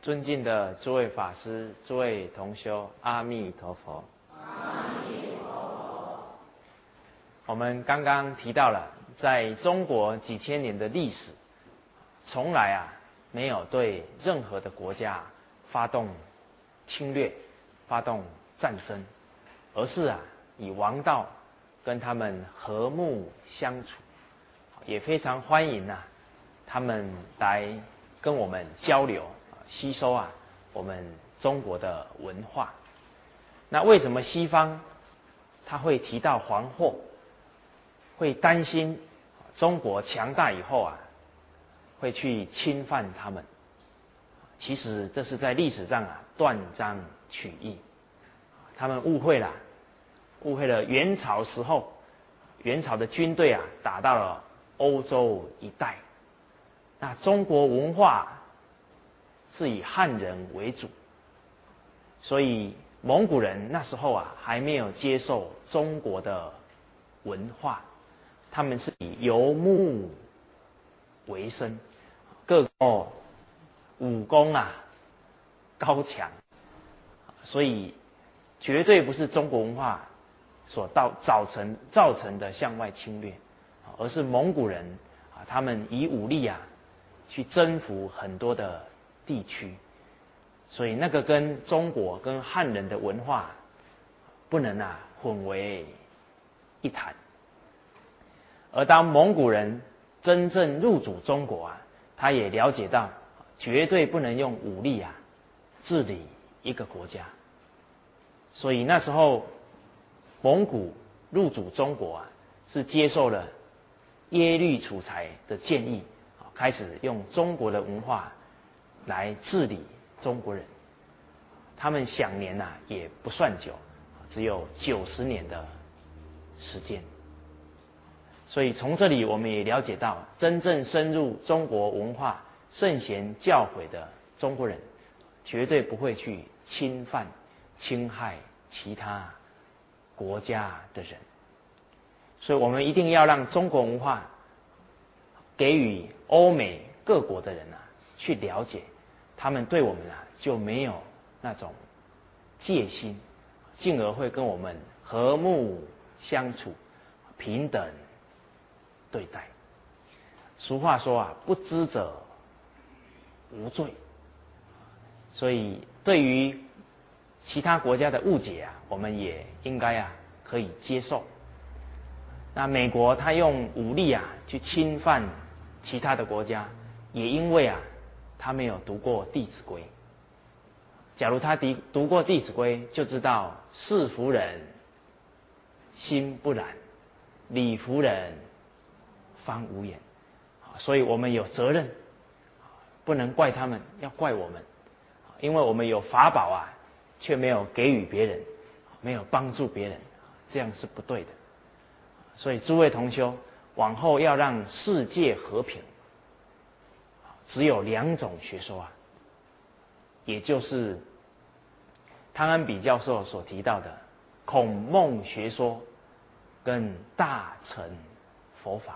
尊敬的诸位法师、诸位同修，阿弥陀佛。 阿弥陀佛。 我们刚刚提到了，在中国几千年的历史，从来没有对任何的国家发动侵略、发动战争，而是以王道跟他们和睦相处，也非常欢迎他们来跟我们交流，吸收我们中国的文化。那为什么西方他会提到黄祸，会担心中国强大以后会去侵犯他们？其实这是在历史上断章取义，他们误会了元朝时候，元朝的军队打到了欧洲一带。那中国文化是以汉人为主，所以蒙古人那时候还没有接受中国的文化，他们是以游牧为生，各个武功高强，所以绝对不是中国文化所造成的向外侵略，而是蒙古人他们以武力去征服很多的地区，所以那个跟中国跟汉人的文化不能混为一谈。而当蒙古人真正入主中国他也了解到绝对不能用武力治理一个国家，所以那时候蒙古入主中国是接受了耶律楚材的建议，开始用中国的文化来治理中国人。他们享年也不算久，只有90年的时间。所以从这里我们也了解到，真正深入中国文化圣贤教诲的中国人，绝对不会去侵犯侵害其他国家的人。所以我们一定要让中国文化给予欧美各国的人去了解，他们对我们就没有那种戒心，进而会跟我们和睦相处，平等对待。俗话说不知者无罪，所以对于其他国家的误解我们也应该可以接受。那美国他用武力去侵犯其他的国家，也因为他没有读过《弟子规》。假如他读过《弟子规》，就知道事服人心不然，理服人方无言。所以我们有责任，不能怪他们，要怪我们，因为我们有法宝却没有给予别人，没有帮助别人，这样是不对的。所以诸位同修，往后要让世界和平，只有2种学说也就是汤恩比教授所提到的孔孟学说跟大乘佛法。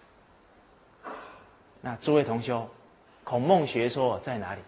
那诸位同修，孔孟学说在哪里？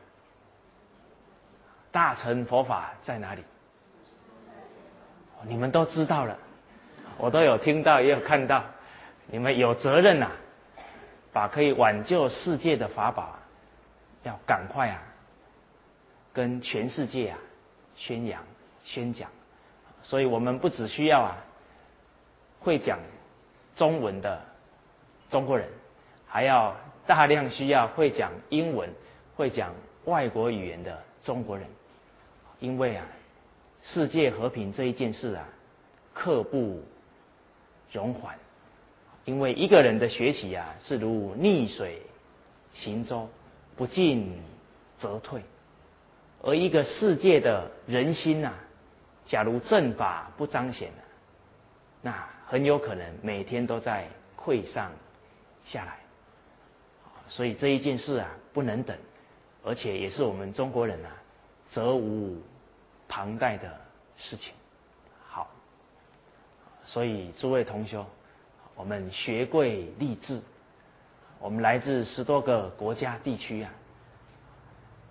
大乘佛法在哪里？你们都知道了，我都有听到也有看到，你们有责任把可以挽救世界的法宝要赶快跟全世界宣扬宣讲。所以我们不只需要会讲中文的中国人，还要大量需要会讲英文、会讲外国语言的中国人。因为世界和平这一件事刻不容缓。因为一个人的学习是如逆水行舟，不进则退。而一个世界的人心假如正法不彰显那很有可能每天都在溃上下来。所以这一件事不能等，而且也是我们中国人责无旁贷的事情。好，所以诸位同修，我们学贵立志，我们来自10多个国家地区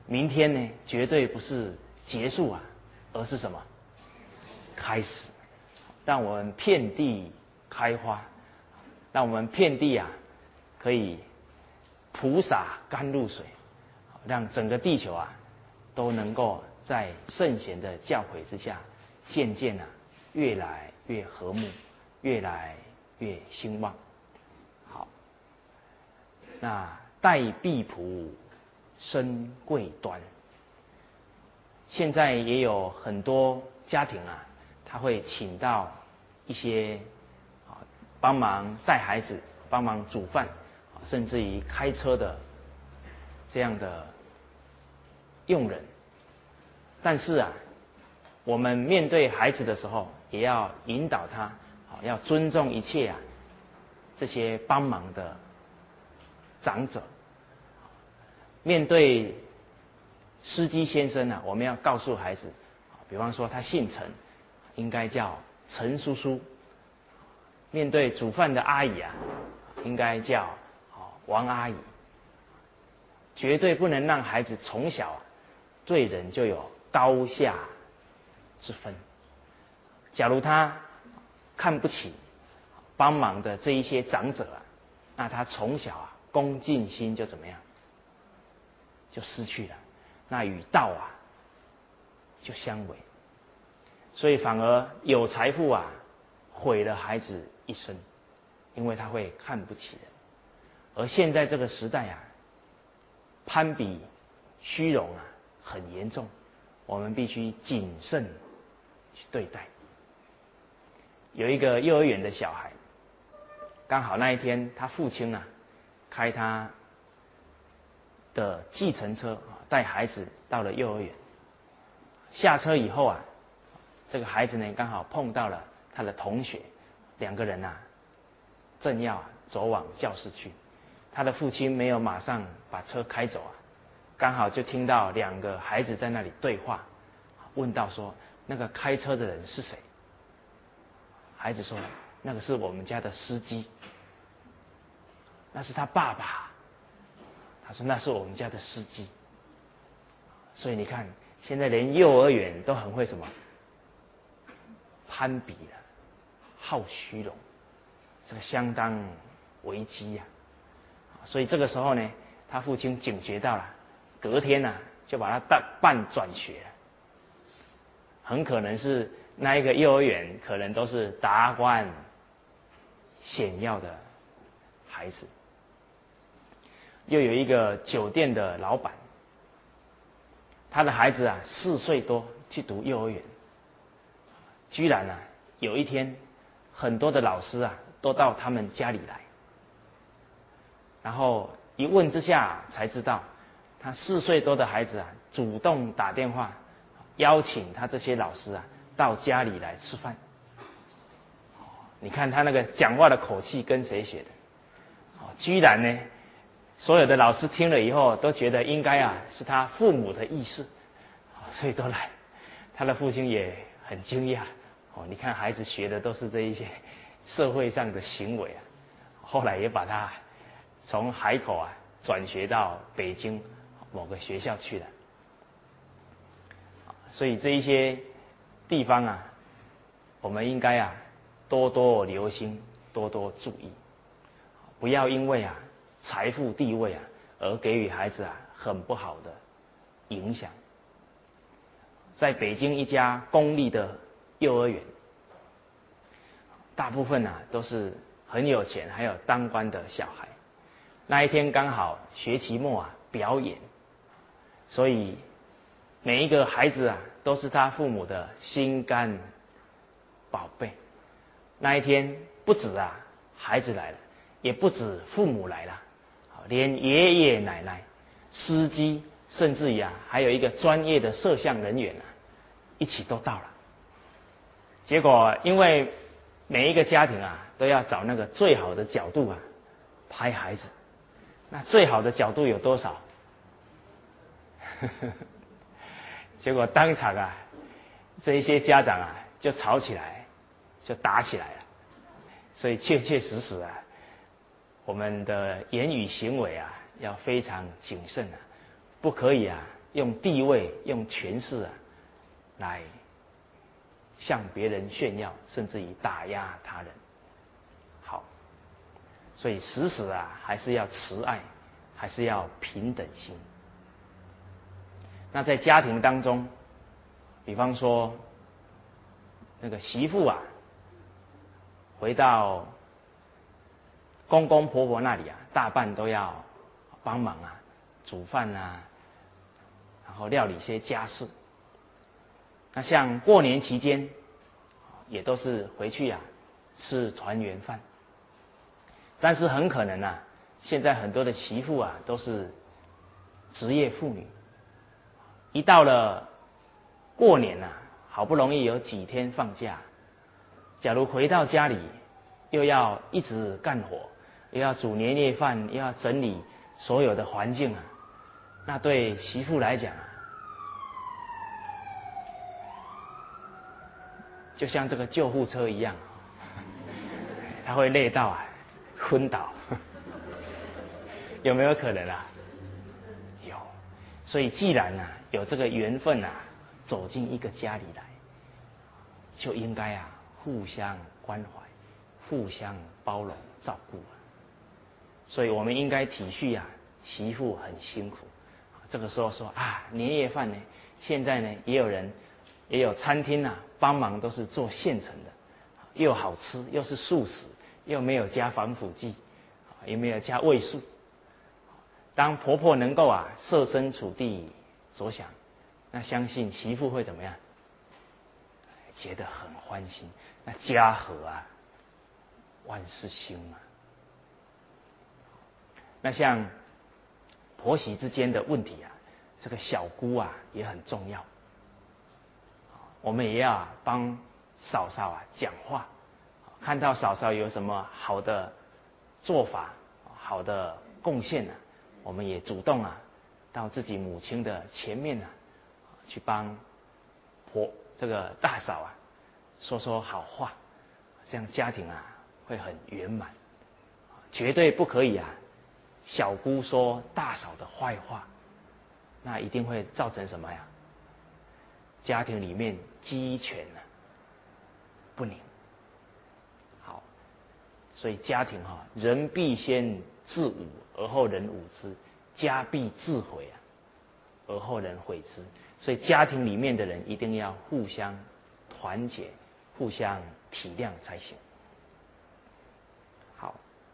明天呢，绝对不是结束啊，而是什么？开始。让我们遍地开花，让我们遍地啊可以普洒甘露水，让整个地球啊都能够在圣贤的教诲之下，渐渐啊越来越和睦，越来越兴旺。好，那待必朴生贵端。现在也有很多家庭啊，他会请到一些帮忙带孩子、帮忙煮饭，甚至于开车的这样的佣人。但是啊，我们面对孩子的时候，也要引导他，要尊重一切啊这些帮忙的长者。面对司机先生啊，我们要告诉孩子，比方说他姓陈，应该叫陈叔叔。面对煮饭的阿姨啊，应该叫王阿姨。绝对不能让孩子从小对人就有高下之分。假如他看不起帮忙的这一些长者啊，那他从小恭敬心就怎么样？就失去了，那与道就相违。所以反而有财富毁了孩子一生，因为他会看不起人。而现在这个时代攀比虚荣很严重，我们必须谨慎去对待。有一个幼儿园的小孩，刚好那一天他父亲开他的计程车带孩子到了幼儿园。下车以后这个孩子呢刚好碰到了他的同学，两个人正要走往教室去。他的父亲没有马上把车开走刚好就听到两个孩子在那里对话，问到说那个开车的人是谁？孩子说那个是我们家的司机。那是他爸爸。他说那是我们家的司机。所以你看，现在连幼儿园都很会什么？攀比了，好虚荣，这个相当危机所以这个时候呢，他父亲警觉到了，隔天就把他办转学了。很可能是那一个幼儿园可能都是达官显要的孩子。又有一个酒店的老板，他的孩子4岁多去读幼儿园，居然有一天很多的老师都到他们家里来，然后一问之下才知道，他4岁多的孩子主动打电话邀请他这些老师到家里来吃饭。你看他那个讲话的口气跟谁学的？居然呢，所有的老师听了以后都觉得应该是他父母的意思，所以都来。他的父亲也很惊讶你看孩子学的都是这一些社会上的行为后来也把他从海口转学到北京某个学校去了。所以这一些地方我们应该多多留心，多多注意，不要因为财富地位而给予孩子很不好的影响。在北京一家公立的幼儿园，大部分都是很有钱还有当官的小孩。那一天刚好学期末表演，所以每一个孩子都是他父母的心肝宝贝。那一天不止孩子来了，也不止父母来了，连爷爷奶奶、司机，甚至于还有一个专业的摄像人员一起都到了。结果因为每一个家庭都要找那个最好的角度拍孩子，那最好的角度有多少？结果当场这一些家长就吵起来，就打起来了。所以确确实实我们的言语行为要非常谨慎不可以用地位、用权势啊，来向别人炫耀，甚至于打压他人。好，所以时时啊，还是要慈爱，还是要平等心。那在家庭当中，比方说那个媳妇啊，回到公公婆婆那里啊，大半都要帮忙啊，煮饭啊，然后料理一些家事。那像过年期间，也都是回去啊吃团圆饭。但是很可能啊，现在很多的媳妇啊都是职业妇女，一到了过年啊，好不容易有几天放假，假如回到家里又要一直干活，又要煮年夜饭，又要整理所有的环境啊，那对媳妇来讲啊，就像这个救护车一样，他会累到啊昏倒，有没有可能啊？有。所以既然啊有这个缘分啊，走进一个家里来，就应该啊互相关怀，互相包容照顾啊。所以我们应该体恤啊媳妇很辛苦。这个时候说啊年夜饭呢，现在呢也有餐厅啊帮忙，都是做现成的，又好吃又是素食，又没有加防腐剂，也没有加味素。当婆婆能够啊设身处地着想，那相信媳妇会怎么样？觉得很欢心。那家和啊，万事兴嘛。那像婆媳之间的问题啊，这个小姑啊也很重要。我们也要啊帮嫂嫂啊讲话，看到嫂嫂有什么好的做法、好的贡献啊，我们也主动啊到自己母亲的前面啊去帮这个大嫂啊说说好话，这样家庭啊会很圆满。绝对不可以啊小姑说大嫂的坏话，那一定会造成什么呀？家庭里面鸡犬啊不宁。好，所以家庭哈，人必先自侮而后人侮之，家必自毁啊而后人毁之。所以家庭里面的人一定要互相团结，互相体谅才行。好，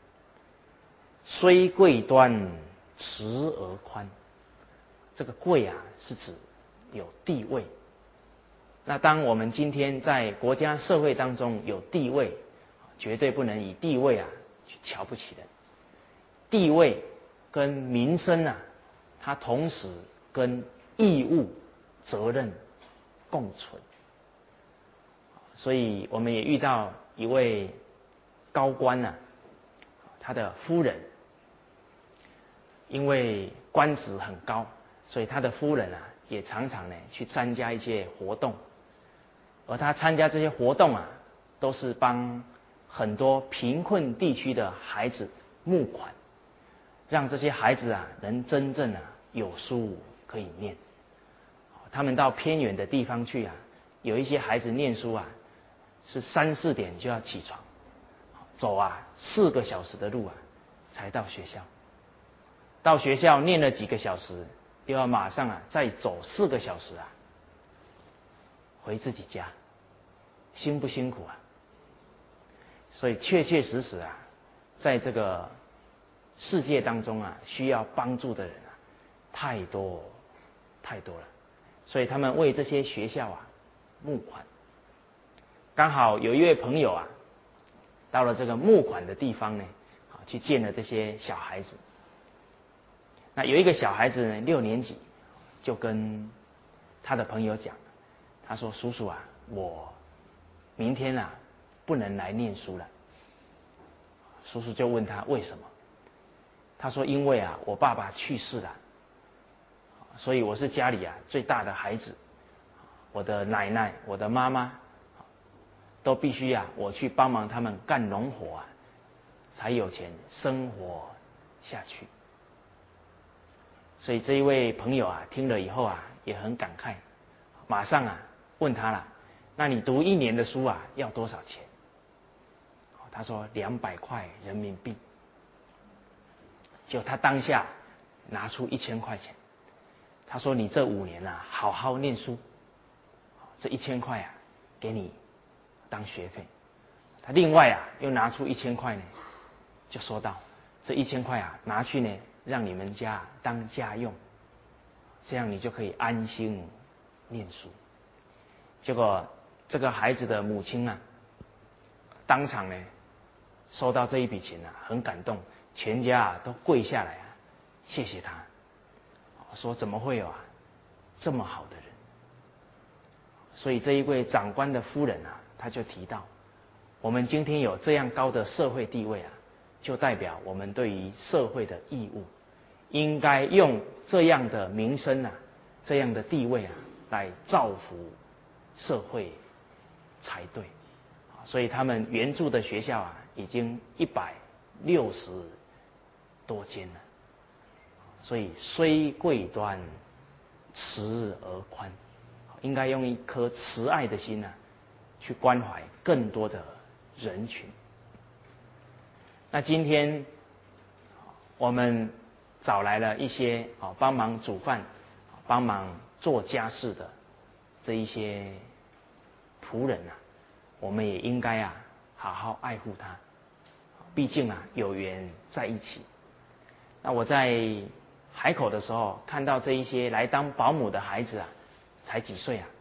虽贵端，慈而宽。这个贵啊，是指有地位。那当我们今天在国家社会当中有地位，绝对不能以地位啊去瞧不起人。地位跟民生啊，它同时跟义务、责任共存。所以我们也遇到一位高官啊，他的夫人因为官职很高，所以他的夫人啊也常常呢去参加一些活动，而他参加这些活动啊，都是帮很多贫困地区的孩子募款，让这些孩子啊能真正啊有书可以念。他们到偏远的地方去啊，有一些孩子念书啊是3、4点就要起床，走啊4个小时的路啊才到学校。到学校念了几个小时，又要马上啊再走4个小时啊回自己家，辛不辛苦啊？所以确确实实啊，在这个世界当中啊，需要帮助的人啊太多太多了。所以他们为这些学校啊募款。刚好有一位朋友啊，到了这个募款的地方呢，去见了这些小孩子。那有一个小孩子呢，6年级，就跟他的朋友讲，他说：“叔叔啊，我明天啊不能来念书了。”叔叔就问他为什么？他说：“因为啊，我爸爸去世了，所以我是家里啊最大的孩子，我的奶奶、我的妈妈都必须啊我去帮忙他们干农活啊，才有钱生活下去。” 所以这一位朋友啊，听了以后啊，也很感慨，马上啊问他了：那你读1年的书啊，要多少钱？他说200块人民币。就他当下拿出1000块钱，他说：你这5年啊，好好念书，这1000块啊，给你当学费。他另外啊，又拿出1000块呢，就说道：这1000块啊，拿去呢，让你们家当家用，这样你就可以安心念书。结果这个孩子的母亲啊，当场呢收到这一笔钱啊，很感动，全家啊都跪下来啊，谢谢他，说怎么会有啊这么好的人？所以这一位长官的夫人啊，他就提到，我们今天有这样高的社会地位啊，就代表我们对于社会的义务，应该用这样的名声啊，这样的地位啊，来造福社会才对。所以他们援助的学校啊，已经160多间了。所以虽贵端，慈而宽，应该用一颗慈爱的心啊，去关怀更多的人群。那今天我们找来了一些帮忙煮饭、帮忙做家事的这一些仆人啊，我们也应该啊好好爱护他，毕竟啊有缘在一起。那我在海口的时候，看到这一些来当保姆的孩子啊，才几岁啊，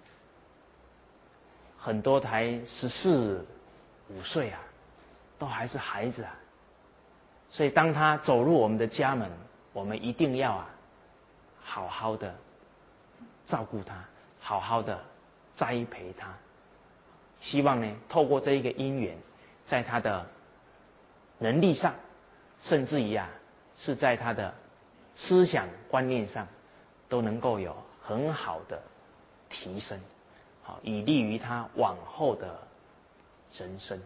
很多才14、15岁啊，都还是孩子啊。所以当他走入我们的家门，我们一定要啊好好的照顾他，好好的栽培他。希望呢，透过这一个因缘，在他的能力上，甚至于啊，是在他的思想观念上，都能够有很好的提升，好，以利于他往后的人生。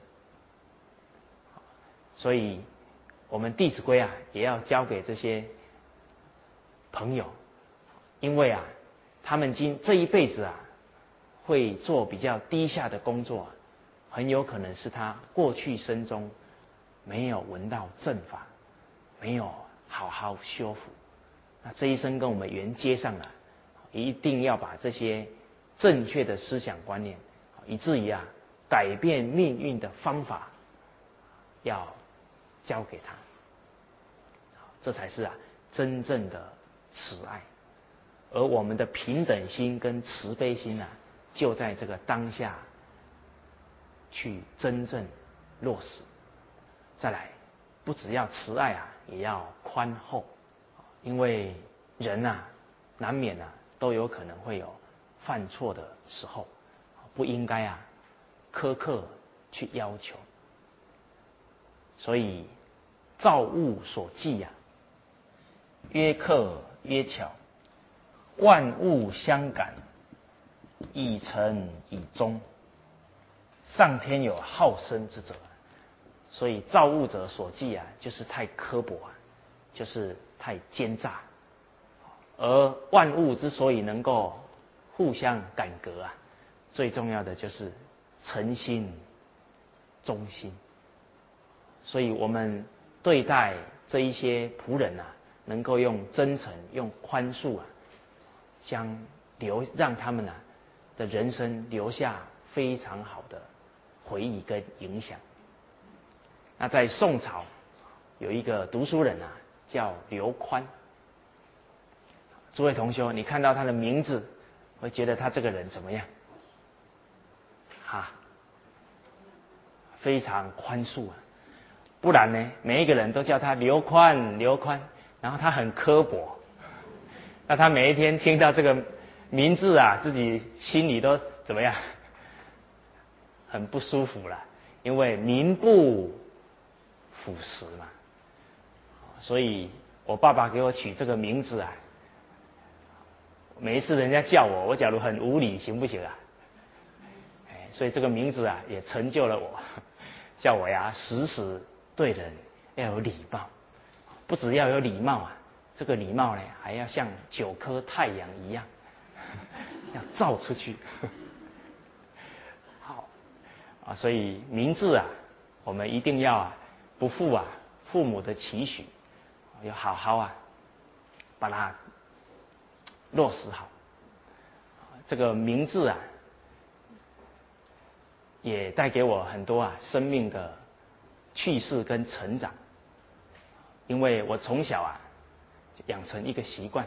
所以，我们《弟子规》啊，也要教给这些朋友，因为啊，他们这一辈子啊，会做比较低下的工作，很有可能是他过去生中没有闻到正法，没有好好修复。那这一生跟我们缘接上了，一定要把这些正确的思想观念，以至于啊改变命运的方法，要教给他。这才是啊真正的慈爱。而我们的平等心跟慈悲心啊，就在这个当下去真正落实。再来，不只要慈爱啊，也要宽厚，因为人啊，难免啊都有可能会有犯错的时候，不应该啊苛刻去要求。所以造物所寄啊，曰客曰巧，万物相感，以诚以忠。上天有好生之者，所以造物者所寄啊，就是太刻薄啊，就是太奸诈。而万物之所以能够互相感革啊，最重要的就是诚心、忠心。所以我们对待这一些仆人啊，能够用真诚、用宽恕啊，让他们啊的人生留下非常好的回忆跟影响。那在宋朝有一个读书人啊，叫刘宽。诸位同学，你看到他的名字，会觉得他这个人怎么样？非常宽恕啊。不然呢，每一个人都叫他刘宽，刘宽，然后他很刻薄。那他每一天听到这个名字啊，自己心里都怎么样？很不舒服了，因为名不副实嘛。所以我爸爸给我取这个名字啊，每一次人家叫我，我假如很无礼，行不行啊？所以这个名字啊，也成就了我，叫我呀时时对人要有礼貌，不只要有礼貌啊， 这个礼貌呢，还要像9颗太阳一样，要照出去。好啊，所以名字啊，我们一定要不负父母的期许，要好好把它落实好。这个名字啊，也带给我很多生命的趣事跟成长。因为我从小养成一个习惯，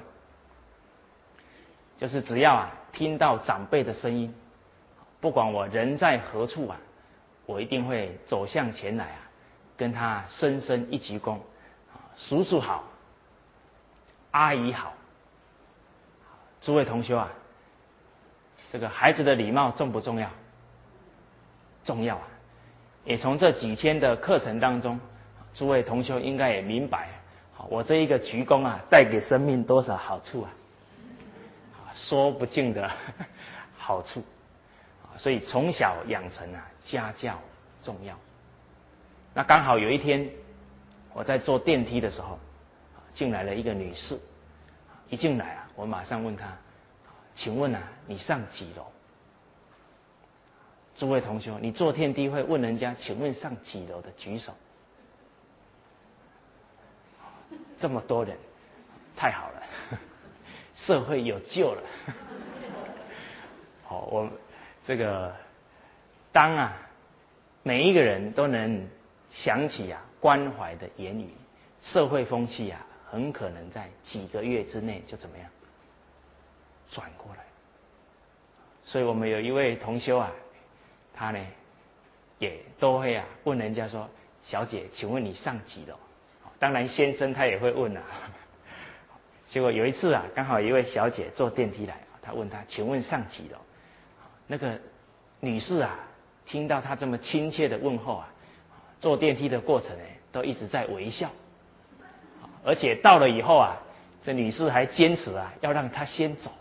就是只要听到长辈的声音，不管我人在何处我一定会走向前来跟他深深一鞠躬，叔叔好，阿姨好。诸位同学这个孩子的礼貌重不重要？重要也从这几天的课程当中，诸位同学应该也明白，我这一个鞠躬带给生命多少好处说不尽的好处。所以从小养成家教重要。那刚好有一天我在坐电梯的时候，进来了一个女士。一进来我马上问她，请问你上几楼？诸位同学，你坐电梯会问人家请问上几楼的举手。这么多人，太好了，社会有救了。我这个当每一个人都能想起关怀的言语，社会风气很可能在几个月之内就怎么样转过来。所以我们有一位同修他呢也都会问人家说，小姐请问你上几楼？当然先生他也会问结果有一次刚好有一位小姐坐电梯来，他问他请问上几楼？那个女士听到他这么亲切的问候坐电梯的过程都一直在微笑，而且到了以后这女士还坚持要让他先走。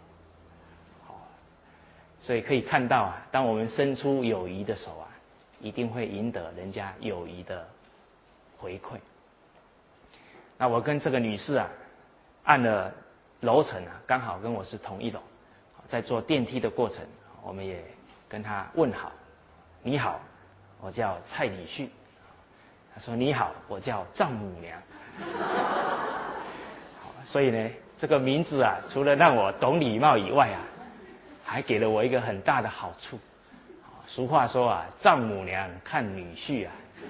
所以可以看到当我们伸出友谊的手一定会赢得人家友谊的回馈。那我跟这个女士按了楼层刚好跟我是同一楼，在坐电梯的过程，我们也跟她问好，你好，我叫蔡礼旭。她说你好，我叫丈母娘。所以呢，这个名字除了让我懂礼貌以外还给了我一个很大的好处。俗话说丈母娘看女婿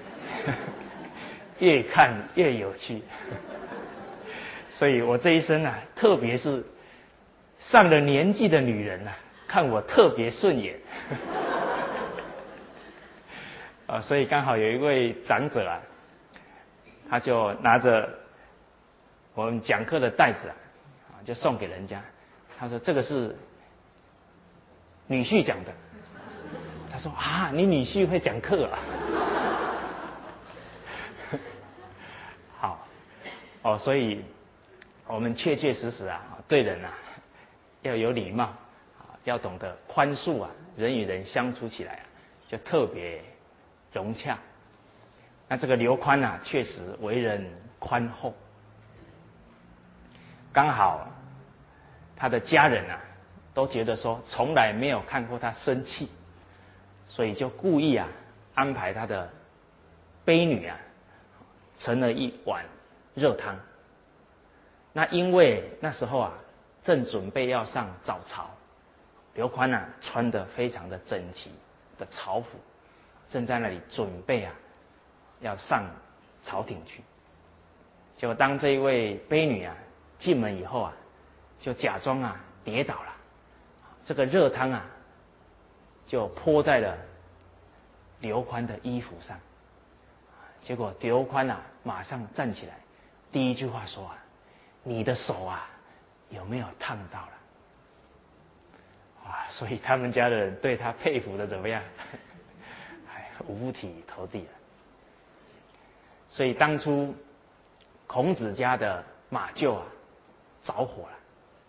越看越有趣。所以我这一生特别是上了年纪的女人看我特别顺眼。所以刚好有一位长者他就拿着我们讲课的袋子就送给人家。他说这个是女婿讲的。他说你女婿会讲课好所以我们确确实实对人要有礼貌要懂得宽恕人与人相处起来就特别融洽。那这个刘宽确实为人宽厚。刚好他的家人都觉得说从来没有看过他生气，所以就故意安排他的悲女盛了一碗热汤。那因为那时候正准备要上早朝，刘宽穿得非常的整齐的朝服，正在那里准备要上朝廷去。结果当这一位悲女进门以后就假装跌倒了，这个热汤就泼在了刘宽的衣服上。结果刘宽马上站起来，第一句话说你的手有没有烫到了？所以他们家的人对他佩服的怎么样？五体投地了。所以当初孔子家的马厩着火了，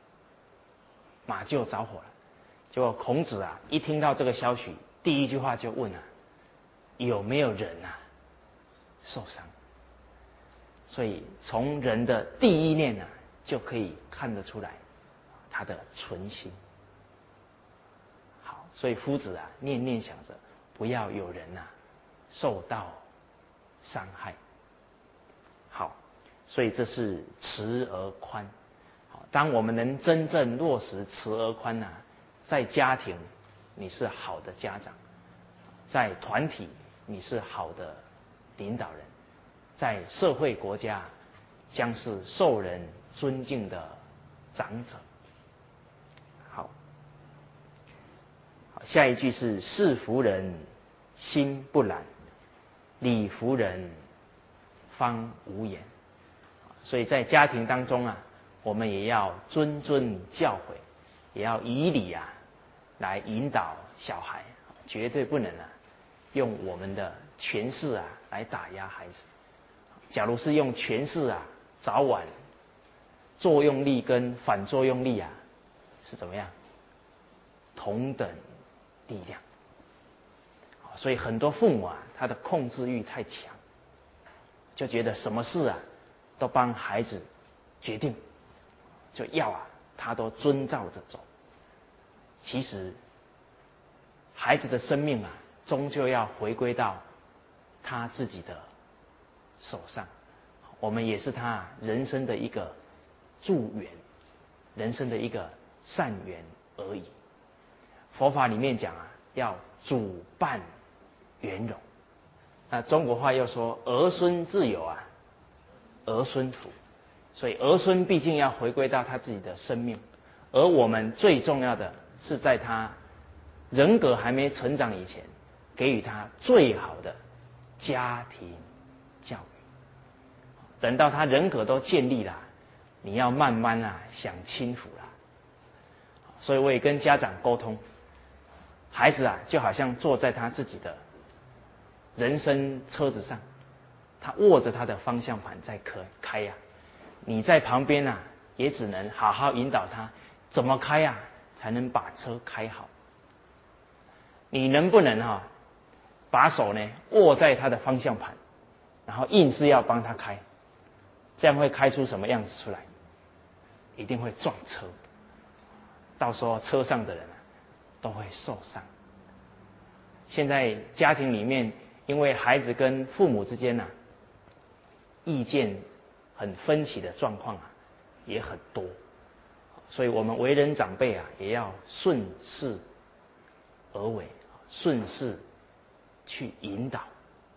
结果孔子一听到这个消息，第一句话就问有没有人受伤？所以从人的第一念就可以看得出来他的存心。好，所以夫子啊，念念想着不要有人受到伤害。好，所以这是慈而宽。好，当我们能真正落实慈而宽在家庭你是好的家长，在团体你是好的领导人，在社会国家将是受人尊敬的长者。好，下一句是事服人心不懒，理服人方无言。所以在家庭当中我们也要谆谆教诲，也要以理来引导小孩，绝对不能用我们的权势来打压孩子。假如是用权势早晚作用力跟反作用力是怎么样？同等力量。所以很多父母他的控制欲太强，就觉得什么事都帮孩子决定，就要他都遵照着走。其实孩子的生命终究要回归到他自己的手上，我们也是他人生的一个助缘，人生的一个善缘而已。佛法里面讲要主伴圆融。那中国话又说儿孙自有儿孙福，所以儿孙毕竟要回归到他自己的生命，而我们最重要的是在他人格还没成长以前，给予他最好的家庭教育。等到他人格都建立了，你要慢慢享清福了。所以我也跟家长沟通，孩子就好像坐在他自己的人生车子上，他握着他的方向盘在开你在旁边也只能好好引导他怎么开才能把车开好。你能不能把手握在他的方向盘，然后硬是要帮他开？这样会开出什么样子出来？一定会撞车，到时候车上的人都会受伤。现在家庭里面，因为孩子跟父母之间意见很分歧的状况也很多，所以我们为人长辈也要顺势而为，顺势去引导。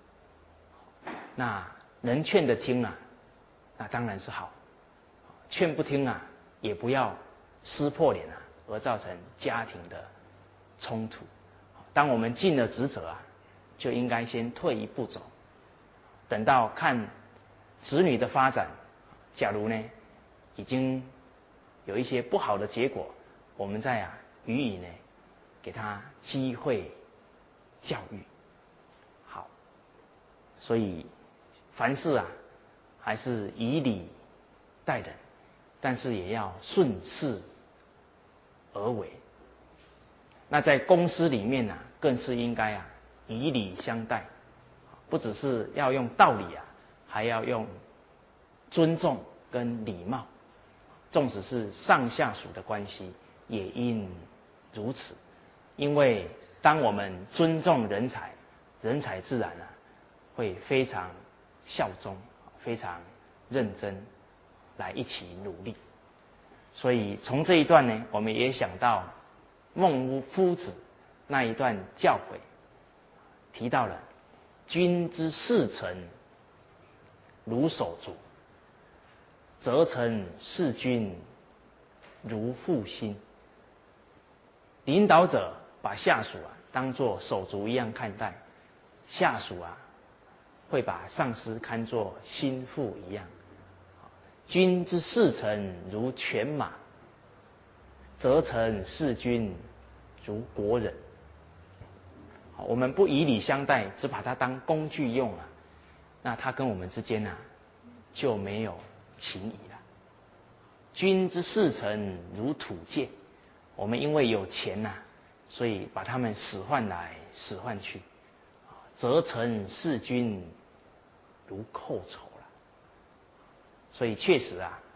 那能劝的听那当然是好，劝不听也不要撕破脸而造成家庭的冲突。当我们尽了职责就应该先退一步走，等到看子女的发展，假如已经有一些不好的结果，我们再予以给他机会教育。好，所以凡事还是以礼待人，但是也要顺势而为。那在公司里面更是应该以礼相待，不只是要用道理还要用尊重跟礼貌。纵使是上下属的关系，也应如此。因为当我们尊重人才，人才自然会非常效忠，非常认真来一起努力。所以从这一段我们也想到孟夫子那一段教诲，提到了君之视臣如手足，责臣事君如父心。领导者把下属当作手足一样看待，下属会把上司看作心腹一样。君之视臣如犬马，责臣事君如国人。我们不以礼相待，只把它当工具用那他跟我们之间就没有情谊了。君之视臣如土芥，我们因为有钱所以把他们使唤来使唤去。责臣事君如寇仇了。所以确实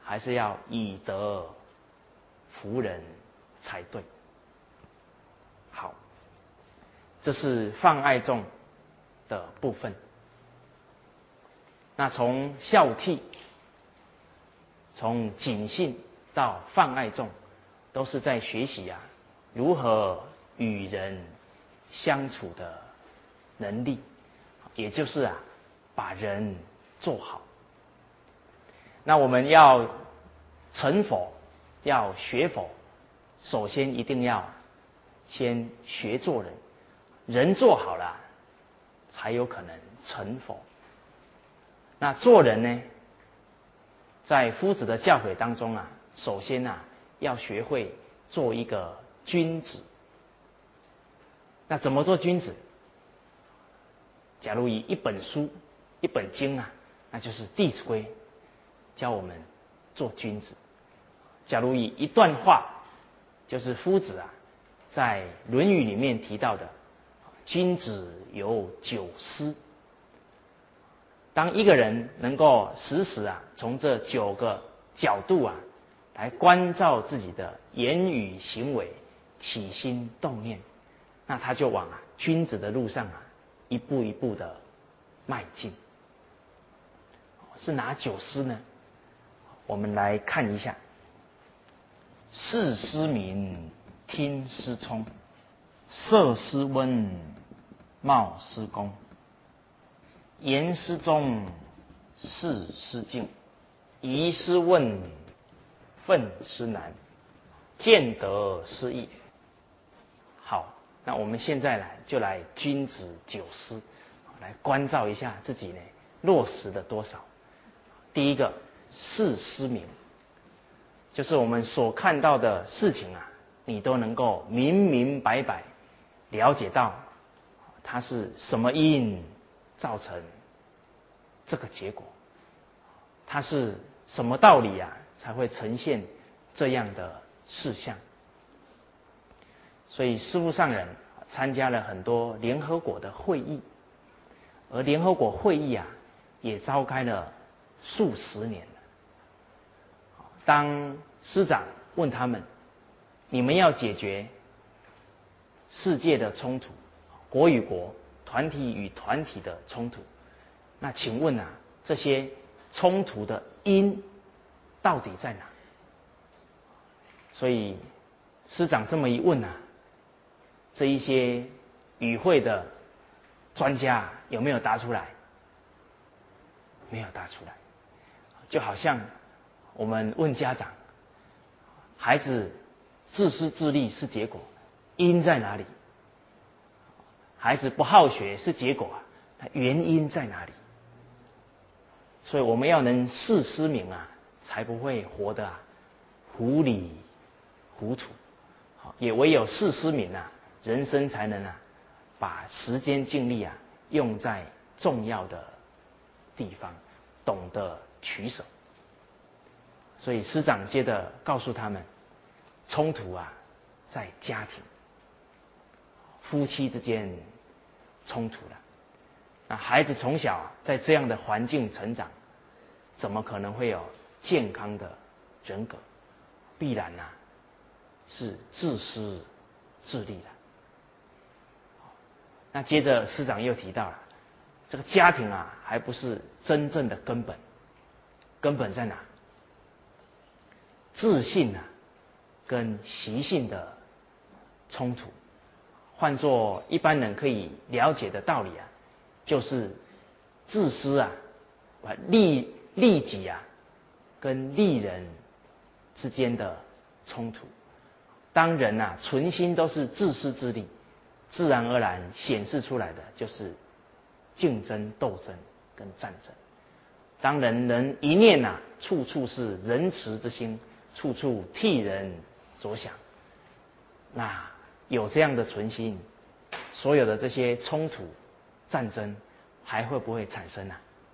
还是要以德服人才对。好，这是放爱众的部分。那从孝悌，从谨信到放爱众，都是在学习如何与人相处的能力，也就是把人做好。那我们要成佛，要学佛，首先一定要先学做人，人做好了，才有可能成佛。那做人呢，在夫子的教诲当中首先要学会做一个君子。那怎么做君子？假如以一本书、一本经那就是《弟子规》教我们做君子。假如以一段话，就是夫子在《论语》里面提到的“君子有九思”。当一个人能够时时从这9个角度来关照自己的言语行为、起心动念，那他就往君子的路上一步一步的迈进。是哪9思呢？我们来看一下：视思明，听思聪，色思温，貌思恭，言思忠，事思敬，疑思问，愤思难，见得思义。好，那我们现在就来君子9思，来关照一下自己呢，落实了多少。第一个，视思明，就是我们所看到的事情你都能够明明白白了解到它是什么因造成这个结果，它是什么道理才会呈现这样的事项。所以师父上人参加了很多联合国的会议，而联合国会议也召开了数十年了。当师长问他们，你们要解决世界的冲突，国与国、团体与团体的冲突，那请问这些冲突的因到底在哪？所以师长这么一问这一些与会的专家有没有答出来？没有答出来。就好像我们问家长，孩子自私自利是结果，因在哪里？孩子不好学是结果原因在哪里？所以我们要能视思明才不会活得糊里糊涂。也唯有视思明人生才能把时间精力用在重要的地方，懂得取舍。所以师长接着告诉他们，冲突在家庭，夫妻之间冲突了。那孩子从小在这样的环境成长，怎么可能会有健康的人格？必然是自私自利的。那接着师长又提到了，这个家庭还不是真正的根本，根本在哪？自信跟习性的冲突。换作一般人可以了解的道理就是自私利己跟利人之间的冲突。当人存心都是自私自利，自然而然显示出来的就是竞争、斗争跟战争。当人一念处处是仁慈之心，处处替人着想，那有这样的存心，所有的这些冲突、战争还会不会产生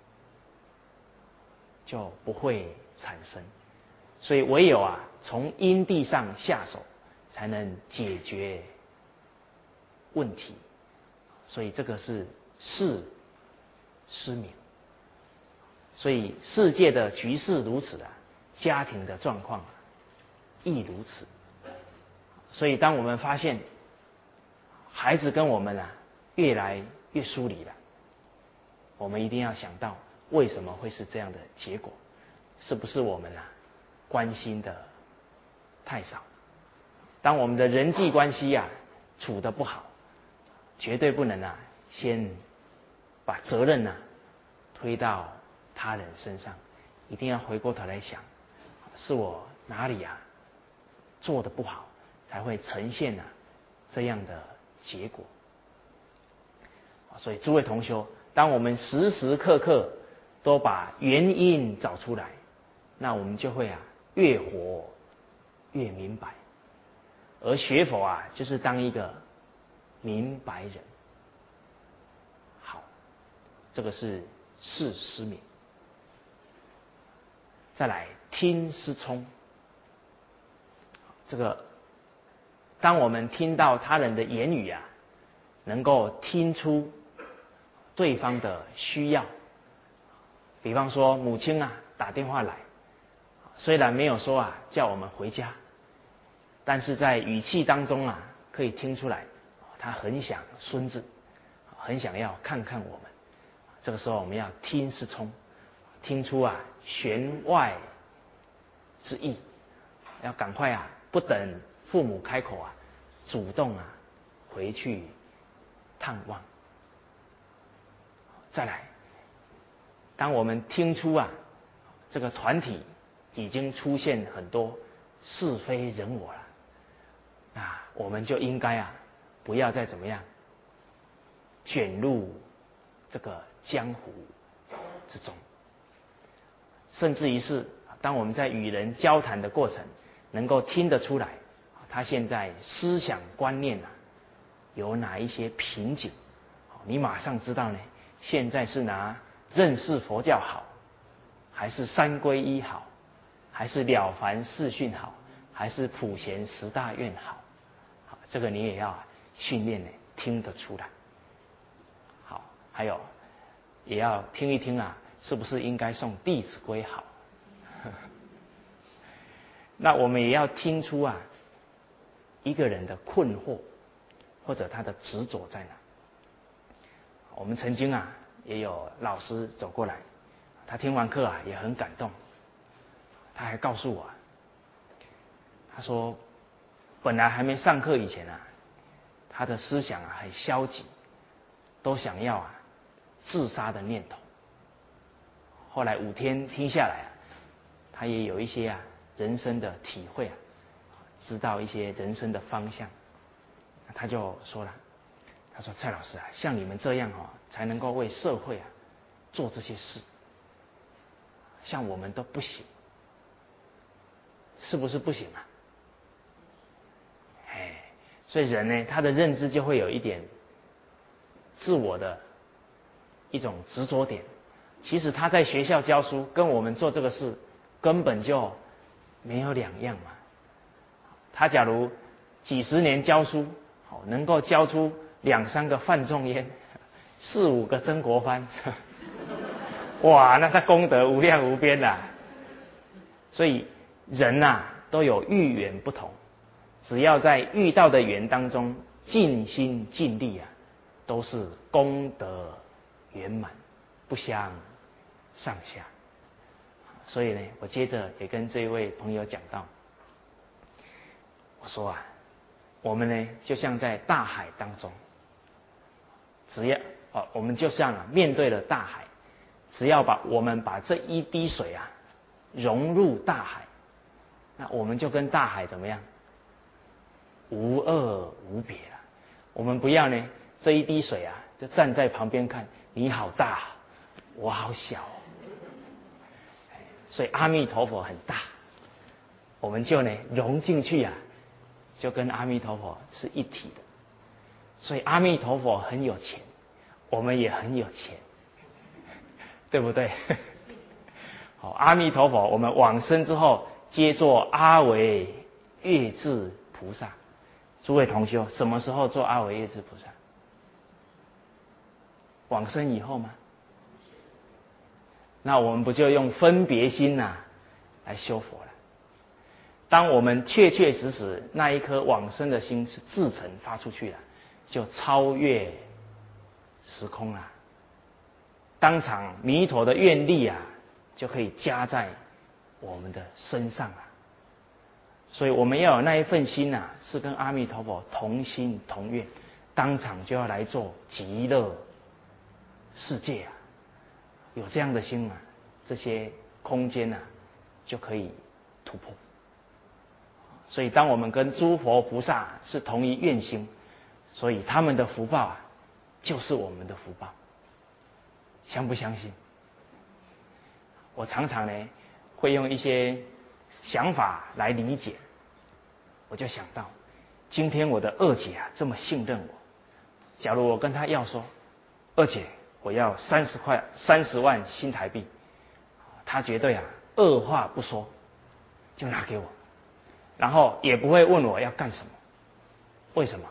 就不会产生。所以唯有从因地上下手，才能解决问题。所以这个是视思明。所以世界的局势如此家庭的状况亦如此。所以当我们发现孩子跟我们越来越疏离了，我们一定要想到为什么会是这样的结果，是不是我们关心的太少？当我们的人际关系处得不好，绝对不能先把责任推到他人身上，一定要回过头来想，是我哪里做得不好，才会呈现这样的结果。所以诸位同修，当我们时时刻刻都把原因找出来，那我们就会越活越明白。而学佛就是当一个明白人。好，这个是事失明。再来听思聪。这个当我们听到他人的言语能够听出对方的需要，比方说母亲打电话来，虽然没有说叫我们回家，但是在语气当中可以听出来，他很想孙子，很想要看看我们。这个时候我们要听思聪，听出弦外之意，要赶快不等父母开口主动回去探望。再来，当我们听出这个团体已经出现很多是非人我了，我们就应该不要再怎么样卷入这个江湖之中。甚至于是当我们在与人交谈的过程，能够听得出来他现在思想观念有哪一些瓶颈，你马上知道呢，现在是拿认识佛教好，还是三皈依好，还是了凡四训好，还是普贤十大愿好。这个你也要训练听得出来。好，还有也要听一听是不是应该送弟子规好。那我们也要听出一个人的困惑或者他的执着在哪。我们曾经也有老师走过来，他听完课也很感动，他还告诉我他说本来还没上课以前他的思想很消极，都想要自杀的念头。后来5天听下来他也有一些人生的体会知道一些人生的方向。他就说了，他说蔡老师像你们这样才能够为社会做这些事，像我们都不行，是不是不行所以人呢，他的认知就会有一点自我的一种执着点。其实他在学校教书跟我们做这个事根本就没有两样嘛。他假如几十年教书，能够教出2、3个范仲淹，4、5个曾国藩哇，那他功德无量无边啦。所以人都有遇缘不同，只要在遇到的缘当中尽心尽力都是功德圆满，不相上下。所以呢，我接着也跟这一位朋友讲到，我说我们呢就像在大海当中，只要我们就像面对了大海，只要我们把这一滴水融入大海，那我们就跟大海怎么样？无二无别了。我们不要呢这一滴水就站在旁边看，你好大，我好小。所以阿弥陀佛很大，我们就呢融进去就跟阿弥陀佛是一体的。所以阿弥陀佛很有钱，我们也很有钱，对不对？好，阿弥陀佛，我们往生之后接做阿惟越致菩萨。诸位同修，什么时候做阿惟越致菩萨？往生以后吗？那我们不就用分别心来修佛了。当我们确确实实那一颗往生的心是至诚发出去了，就超越时空了。当场弥陀的愿力啊，就可以加在我们的身上啊。所以我们要有那一份心啊，是跟阿弥陀佛同心同愿，当场就要来做极乐世界啊。有这样的心啊，这些空间啊就可以突破。所以当我们跟诸佛菩萨是同一愿心，所以他们的福报啊，就是我们的福报。相不相信？我常常呢会用一些想法来理解。我就想到，今天我的二姐啊这么信任我，假如我跟她要说，二姐我要30万新台币，她绝对啊二话不说就拿给我，然后也不会问我要干什么。为什么？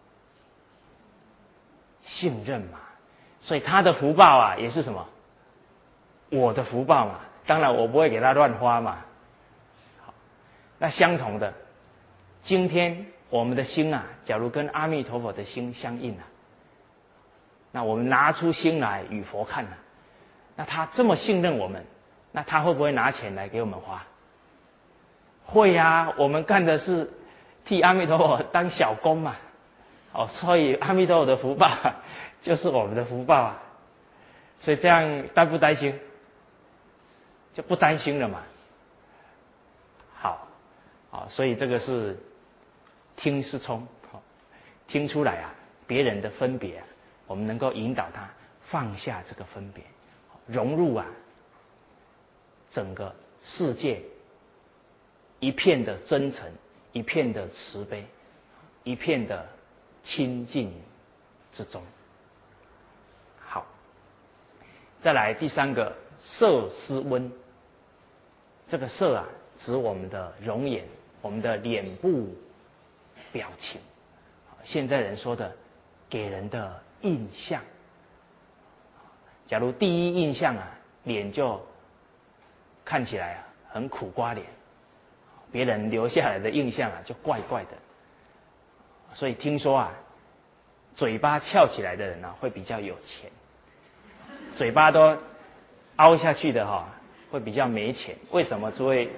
信任嘛。所以她的福报啊也是什么？我的福报嘛。当然我不会给她乱花嘛。好，那相同的，今天我们的心啊，假如跟阿弥陀佛的心相应啊，那我们拿出心来与佛看啊，那他这么信任我们，那他会不会拿钱来给我们花？会啊，我们干的是替阿弥陀佛当小工嘛。所以阿弥陀佛的福报就是我们的福报啊。所以这样担不担心？就不担心了嘛。好，所以这个是听是聪，听出来啊别人的分别啊，我们能够引导他放下这个分别，融入啊整个世界一片的真诚，一片的慈悲，一片的清净之中。好，再来第三个色思温。这个色啊指我们的容颜，我们的脸部表情，现在人说的给人的印象。假如第一印象啊脸就看起来啊很苦瓜脸，别人留下来的印象啊就怪怪的。所以听说啊嘴巴翘起来的人啊会比较有钱，嘴巴都凹下去的会比较没钱。为什么？诸位，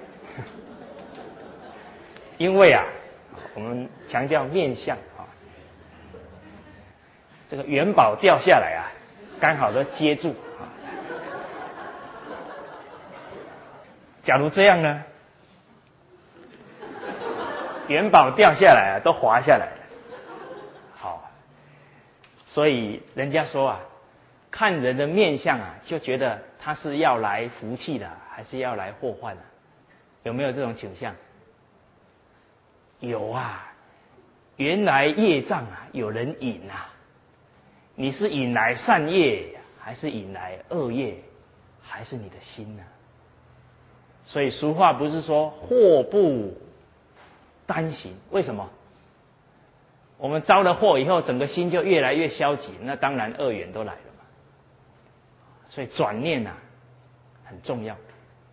因为啊我们强调面相这个元宝掉下来啊刚好都接住假如这样呢，元宝掉下来啊都滑下来了。好，所以人家说啊看人的面相啊就觉得他是要来福气的还是要来祸患的。有没有这种倾向？有啊，原来业障啊有人引啊，你是引来善业还是引来恶业，还是你的心呢？所以俗话不是说祸不单行，为什么？我们遭了祸以后整个心就越来越消极，那当然恶缘都来了嘛。所以转念啊很重要。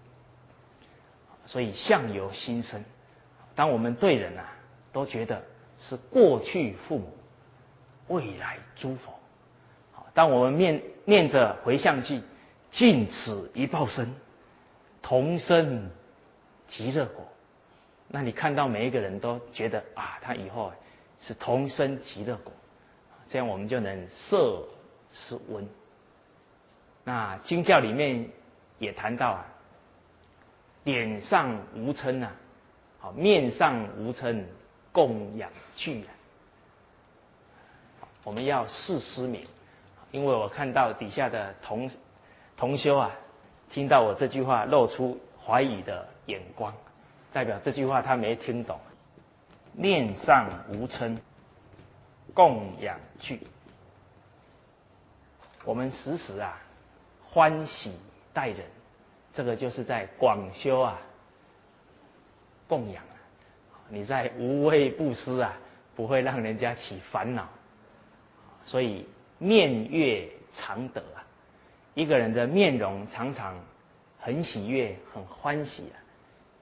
所以相由心生，当我们对人啊都觉得是过去父母，未来诸佛，当我们念着回向句，尽此一报身，同生极乐国，那你看到每一个人都觉得啊他以后是同生极乐国，这样我们就能摄是温。那经教里面也谈到啊脸上无嗔啊，面上无嗔，供养具啊。我们要事思明，因为我看到底下的同修啊，听到我这句话露出怀疑的眼光，代表这句话他没听懂。面上无嗔，供养具。我们时时啊欢喜待人，这个就是在广修啊供养啊。你在无畏布施啊，不会让人家起烦恼。所以面悦常德啊，一个人的面容常常很喜悦、很欢喜啊，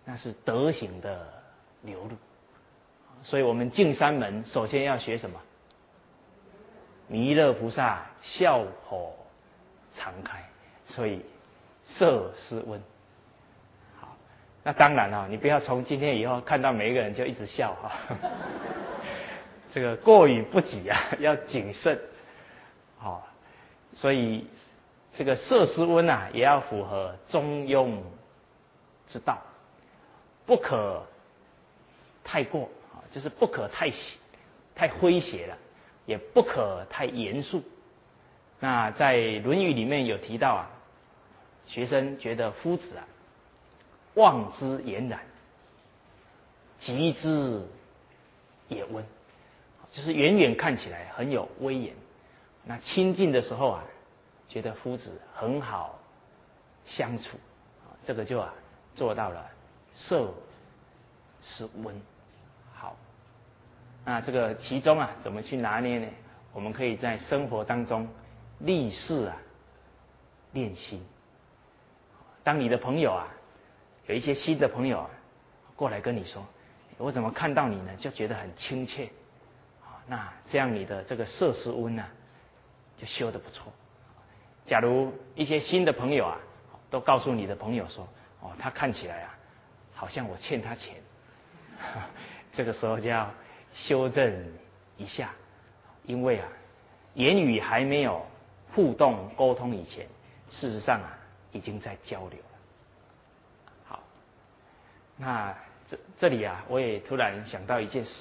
那是德行的流露。所以我们进山门首先要学什么？弥勒菩萨笑口常开，所以摄施温。好，那当然了，你不要从今天以后看到每一个人就一直笑哈，这个过于不及啊，要谨慎。好，所以这个摄施温啊，也要符合中庸之道，不可太过，就是不可太诙谐了。也不可太严肃。那在《论语》里面有提到啊，学生觉得夫子啊，望之俨然，及之也温，就是远远看起来很有威严。那亲近的时候啊，觉得夫子很好相处，这个就做到了摄施温。好。那这个其中啊，怎么去拿捏呢？我们可以在生活当中立誓啊，练心。当你的朋友啊，有一些新的朋友啊，过来跟你说，我怎么看到你呢，就觉得很亲切。那这样你的这个摄施温呢，就修得不错。假如一些新的朋友啊，都告诉你的朋友说，他看起来啊，好像我欠他钱，这个时候就要修正一下，因为啊，言语还没有互动沟通以前，事实上啊，已经在交流了。好，那这里啊，我也突然想到一件事，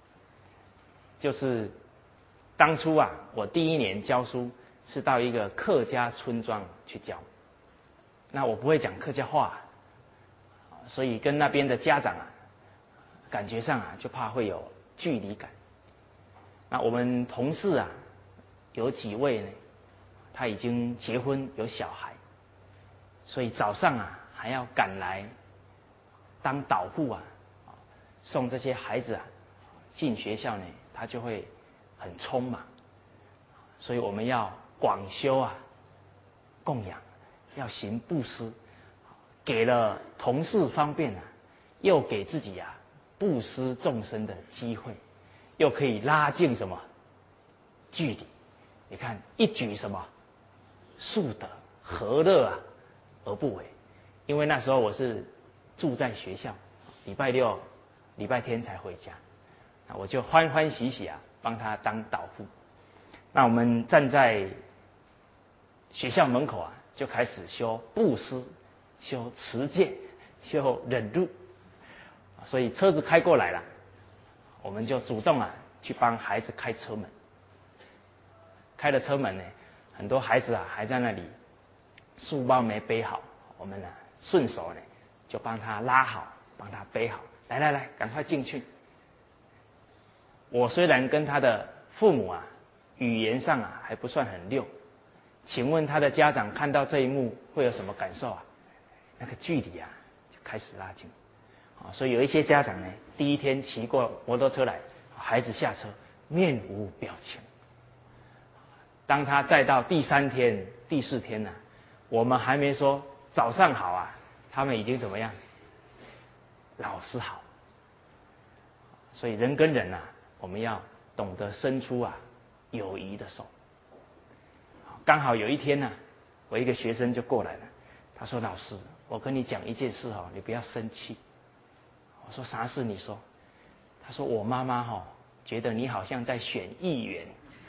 就是当初啊，我第一年教书是到一个客家村庄去教，那我不会讲客家话，所以跟那边的家长啊，感觉上啊，就怕会有距离感。那我们同事啊，有几位呢，他已经结婚有小孩，所以早上啊还要赶来当导护啊，送这些孩子啊进学校呢，他就会很匆忙。所以我们要广修啊，供养，要行布施，给了同事方便啊，又给自己啊布施众生的机会，又可以拉近什么距离？你看一举什么数得，何乐啊而不为？因为那时候我是住在学校，礼拜六、礼拜天才回家，那我就欢欢喜喜啊帮他当导护。那我们站在学校门口啊，就开始修布施、修持戒、修忍辱。所以车子开过来了，我们就主动啊去帮孩子开车门。开了车门呢，很多孩子啊还在那里，书包没背好，我们呢顺手呢就帮他拉好，帮他背好。来，赶快进去。我虽然跟他的父母啊语言上啊还不算很溜，请问他的家长看到这一幕会有什么感受啊？那个距离啊就开始拉近。所以有一些家长呢，第一天骑过摩托车来，孩子下车面无表情。当他再到第3天、第4天呢，我们还没说早上好啊，他们已经怎么样？老师好。所以人跟人啊，我们要懂得伸出啊友谊的手。刚好有一天呢，我一个学生就过来了，他说：“老师，我跟你讲一件事你不要生气。”我说：“啥事？你说。”他说：“我妈妈觉得你好像在选议员。”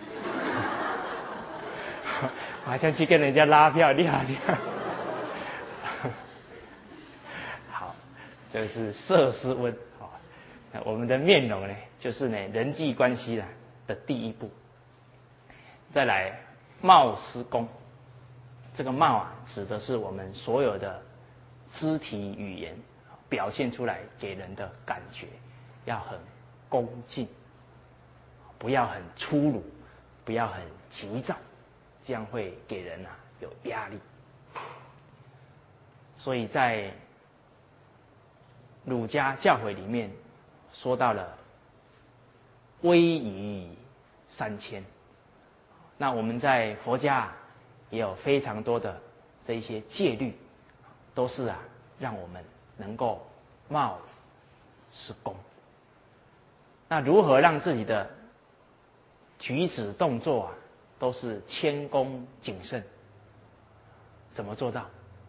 好像去跟人家拉票，厉害。好，这是摄施温。我们的面容呢，就是呢人际关系的第一步。再来貌施恭，这个貌啊，指的是我们所有的肢体语言表现出来给人的感觉，要很恭敬，不要很粗鲁，不要很急躁。这样会给人有压力。所以在儒家教诲里面说到了威仪3000。那我们在佛家也有非常多的这一些戒律，都是让我们能够貌是恭。那如何让自己的举止动作都是谦恭谨慎？怎么做到？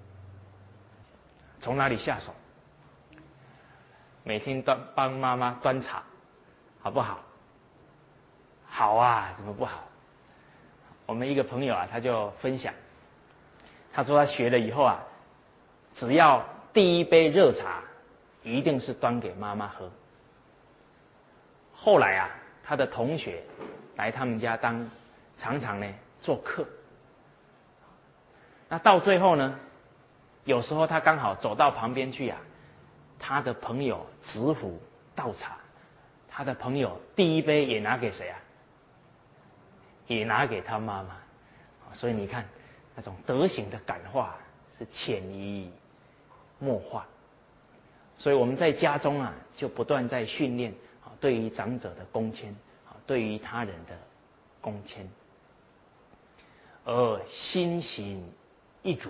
从哪里下手？每天帮妈妈端茶，好不好？好啊，怎么不好？我们一个朋友他就分享，他说他学了以后只要第一杯热茶一定是端给妈妈喝。后来他的同学来他们家常常做客。那到最后呢，有时候他刚好走到旁边去他的朋友执壶倒茶，他的朋友第一杯也拿给谁也拿给他妈妈。所以你看，那种德行的感化是潜移默化。所以我们在家中就不断在训练对于长者的恭谦，对于他人的恭谦。而心行一如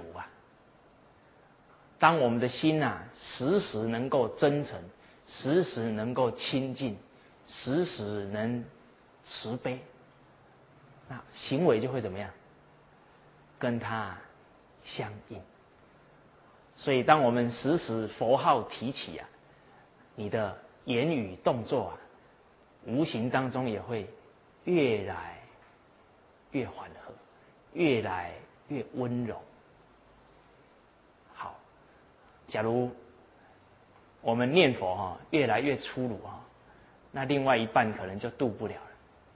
当我们的心时时能够真诚，时时能够亲近，时时能慈悲，那行为就会怎么样？跟他相应。所以当我们时时佛号提起你的言语动作无形当中也会越来越缓和，越来越温柔。好，假如我们念佛越来越粗鲁那另外一半可能就度不了了。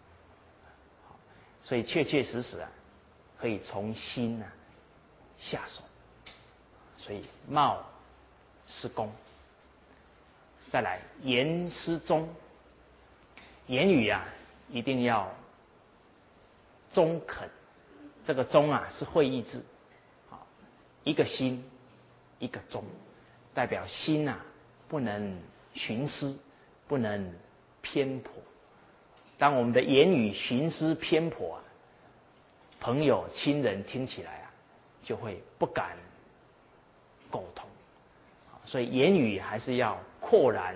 所以确确实实可以从心下手。所以貌是恭。再来言是忠。言语一定要中肯。这个忠是会意字，一个心一个忠，代表心不能徇私，不能偏颇。当我们的言语徇私偏颇朋友亲人听起来就会不敢沟通。所以言语还是要廓然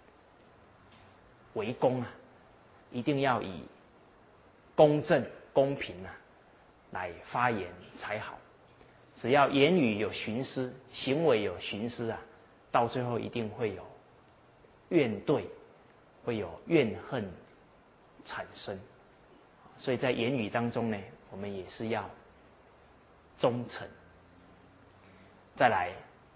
为公一定要以公正公平来发言才好。只要言语有徇私，行为有徇私到最后一定会有怨怼，会有怨恨产生。所以在言语当中我们也是要忠诚。再来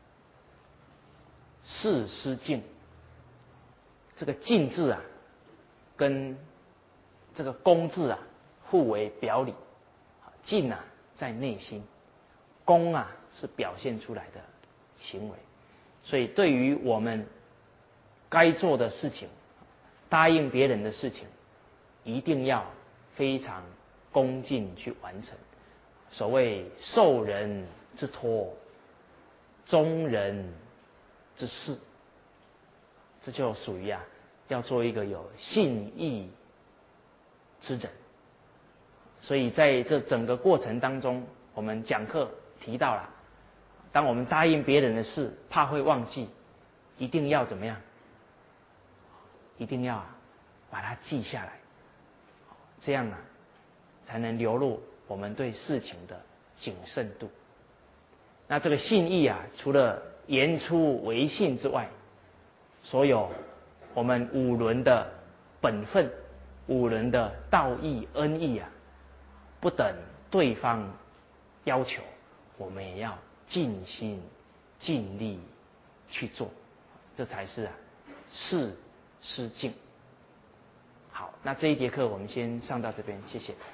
事失敬。这个敬字跟这个恭字互为表里。敬在内心，恭是表现出来的行为。所以对于我们该做的事情，答应别人的事情，一定要非常恭敬去完成。所谓受人之托，忠人之事，这就属于要做一个有信义之人。所以在这整个过程当中，我们讲课提到了，当我们答应别人的事，怕会忘记，一定要怎么样？一定要把它记下来，这样才能流露我们对事情的谨慎度。那这个信义除了言出为信之外，所有我们五伦的本分，五伦的道义恩义不等对方要求，我们也要尽心尽力去做，这才是事失敬。好，那这一节课我们先上到这边，谢谢。